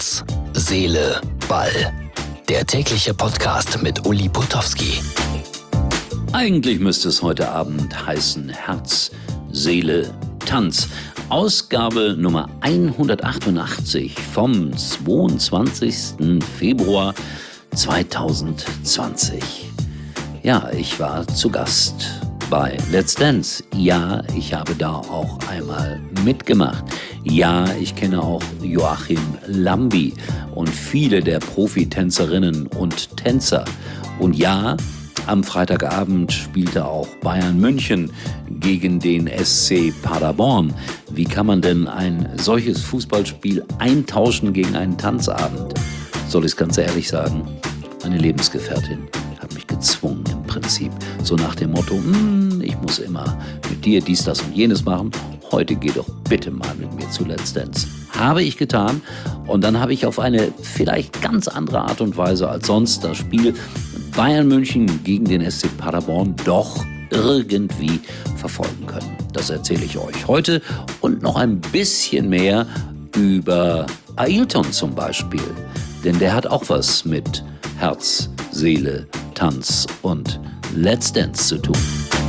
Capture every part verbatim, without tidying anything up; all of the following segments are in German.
Herz, Seele, Ball. Der tägliche Podcast mit Uli Potowski. Eigentlich müsste es heute Abend heißen Herz, Seele, Tanz. Ausgabe Nummer hundertachtundachtzig vom zweiundzwanzigsten Februar zweitausendzwanzig. Ja, ich war zu Gast bei Let's Dance. Ja, ich habe da auch einmal mitgemacht. Ja, ich kenne auch Joachim Lambi und viele der Profitänzerinnen und Tänzer. Und ja, am Freitagabend spielte auch Bayern München gegen den S C Paderborn. Wie kann man denn ein solches Fußballspiel eintauschen gegen einen Tanzabend? Soll ich es ganz ehrlich sagen? Meine Lebensgefährtin hat mich gezwungen im Prinzip. So nach dem Motto, ich muss immer mit dir dies, das und jenes machen. Heute geh doch bitte mal mit mir zu Let's Dance. Habe ich getan und dann habe ich auf eine vielleicht ganz andere Art und Weise als sonst das Spiel Bayern München gegen den S C Paderborn doch irgendwie verfolgen können. Das erzähle ich euch heute und noch ein bisschen mehr über Ailton zum Beispiel. Denn der hat auch was mit Herz, Seele, Tanz und Let's Dance zu tun.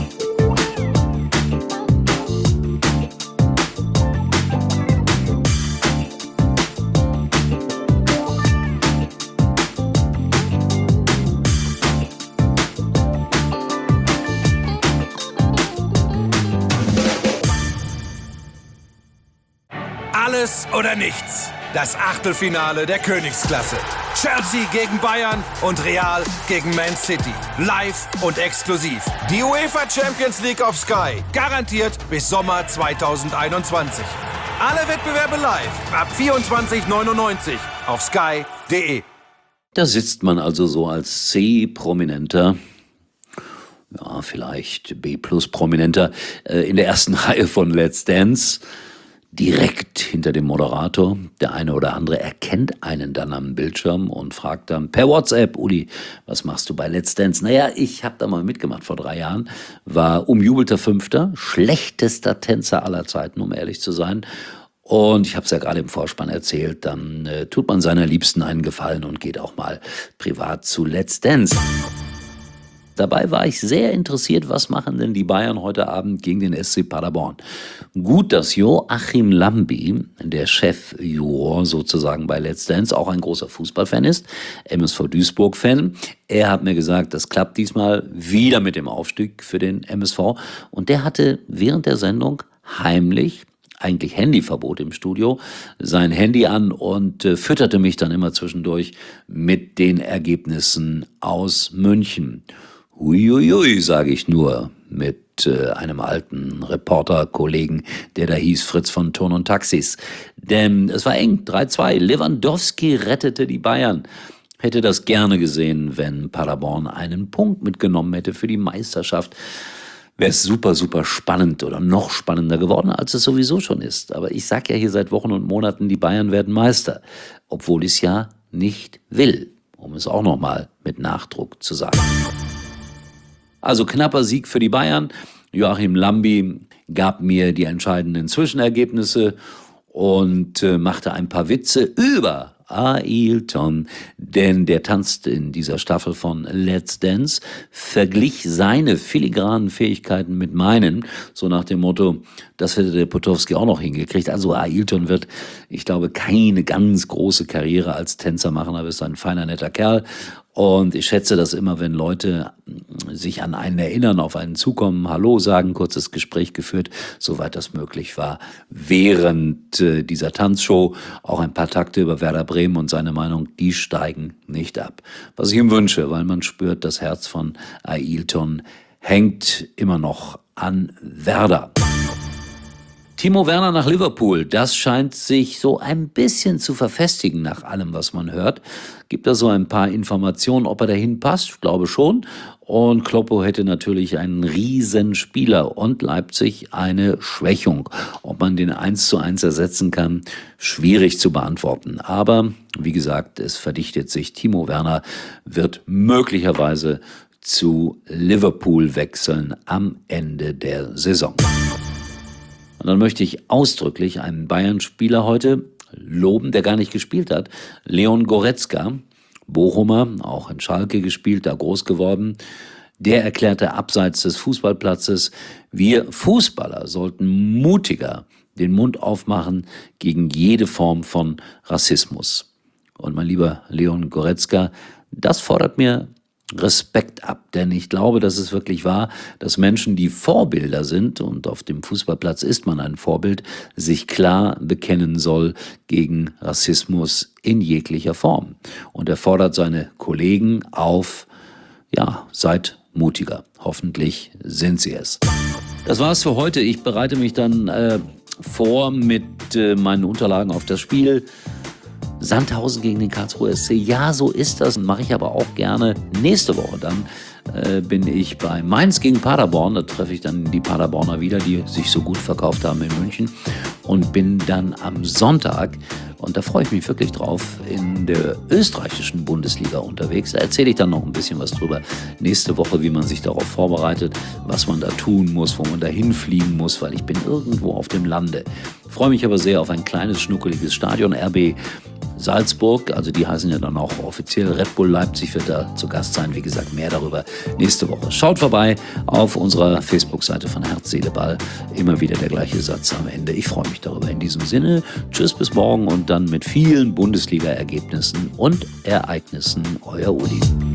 Alles oder nichts. Das Achtelfinale der Königsklasse. Chelsea gegen Bayern und Real gegen Man City. Live und exklusiv. Die UEFA Champions League auf Sky. Garantiert bis Sommer zweitausendeinundzwanzig. Alle Wettbewerbe live ab vierundzwanzig neunundneunzig auf sky punkt de. Da sitzt man also so als C-Prominenter, ja vielleicht B-Plus-Prominenter, äh, in der ersten Reihe von Let's Dance. Direkt hinter dem Moderator. Der eine oder andere erkennt einen dann am Bildschirm und fragt dann per WhatsApp, Uli, was machst du bei Let's Dance? Naja, ich habe da mal mitgemacht vor drei Jahren, war umjubelter Fünfter, schlechtester Tänzer aller Zeiten, um ehrlich zu sein. Und ich habe es ja gerade im Vorspann erzählt, dann äh, tut man seiner Liebsten einen Gefallen und geht auch mal privat zu Let's Dance. Dabei war ich sehr interessiert, was machen denn die Bayern heute Abend gegen den S C Paderborn. Gut, dass Joachim Lambi, der Chefjuror sozusagen bei Let's Dance, auch ein großer Fußballfan ist, M S V Duisburg-Fan. Er hat mir gesagt, das klappt diesmal wieder mit dem Aufstieg für den M S V. Und der hatte während der Sendung heimlich, eigentlich Handyverbot im Studio, sein Handy an und äh, fütterte mich dann immer zwischendurch mit den Ergebnissen aus München. Huiuiui, sage ich nur, mit äh, einem alten Reporter-Kollegen, der da hieß Fritz von Turn und Taxis. Denn es war eng, drei zwei. Lewandowski rettete die Bayern. Hätte das gerne gesehen, wenn Paderborn einen Punkt mitgenommen hätte für die Meisterschaft. Wäre es super, super spannend oder noch spannender geworden, als es sowieso schon ist. Aber ich sage ja hier seit Wochen und Monaten, die Bayern werden Meister. Obwohl ich es ja nicht will, um es auch nochmal mit Nachdruck zu sagen. Also knapper Sieg für die Bayern. Joachim Lambi gab mir die entscheidenden Zwischenergebnisse und äh, machte ein paar Witze über Ailton, denn der tanzt in dieser Staffel von Let's Dance, verglich seine filigranen Fähigkeiten mit meinen, so nach dem Motto, das hätte der Potowski auch noch hingekriegt. Also Ailton wird, ich glaube, keine ganz große Karriere als Tänzer machen, aber ist ein feiner, netter Kerl. Und ich schätze das immer, wenn Leute sich an einen erinnern, auf einen zukommen, Hallo sagen, kurzes Gespräch geführt, soweit das möglich war, während äh, dieser Tanzshow. Auch ein paar Takte über Werder Bremen und seine Meinung, die steigen nicht ab. Was ich ihm wünsche, weil man spürt, das Herz von Ailton hängt immer noch an Werder. Timo Werner nach Liverpool, das scheint sich so ein bisschen zu verfestigen nach allem, was man hört. Gibt da so ein paar Informationen, ob er dahin passt? Ich glaube schon. Und Kloppo hätte natürlich einen riesen Spieler und Leipzig eine Schwächung. Ob man den eins zu eins ersetzen kann, schwierig zu beantworten. Aber wie gesagt, es verdichtet sich. Timo Werner wird möglicherweise zu Liverpool wechseln am Ende der Saison. Und dann möchte ich ausdrücklich einen Bayern-Spieler heute loben, der gar nicht gespielt hat. Leon Goretzka, Bochumer, auch in Schalke gespielt, da groß geworden. Der erklärte abseits des Fußballplatzes, wir Fußballer sollten mutiger den Mund aufmachen gegen jede Form von Rassismus. Und mein lieber Leon Goretzka, das fordert mir Respekt ab, denn ich glaube, dass es wirklich wahr, dass Menschen, die Vorbilder sind, und auf dem Fußballplatz ist man ein Vorbild, sich klar bekennen soll gegen Rassismus in jeglicher Form. Und er fordert seine Kollegen auf, ja, seid mutiger. Hoffentlich sind sie es. Das war's für heute. Ich bereite mich dann äh, vor mit äh, meinen Unterlagen auf das Spiel Sandhausen gegen den Karlsruher S C. Ja, so ist das. Mache ich aber auch gerne nächste Woche. Dann äh, bin ich bei Mainz gegen Paderborn. Da treffe ich dann die Paderborner wieder, die sich so gut verkauft haben in München. Und bin dann am Sonntag, und da freue ich mich wirklich drauf, in der österreichischen Bundesliga unterwegs. Da erzähle ich dann noch ein bisschen was drüber nächste Woche, wie man sich darauf vorbereitet, was man da tun muss, wo man da hinfliegen muss, weil ich bin irgendwo auf dem Lande. Ich freue mich aber sehr auf ein kleines, schnuckeliges Stadion. R B Salzburg, also die heißen ja dann auch offiziell Red Bull Leipzig, wird da zu Gast sein. Wie gesagt, mehr darüber nächste Woche. Schaut vorbei auf unserer Facebook-Seite von Herz, Seele, Ball. Immer wieder der gleiche Satz am Ende. Ich freue mich darüber. In diesem Sinne, tschüss, bis morgen und dann mit vielen Bundesliga-Ergebnissen und Ereignissen. Euer Uli.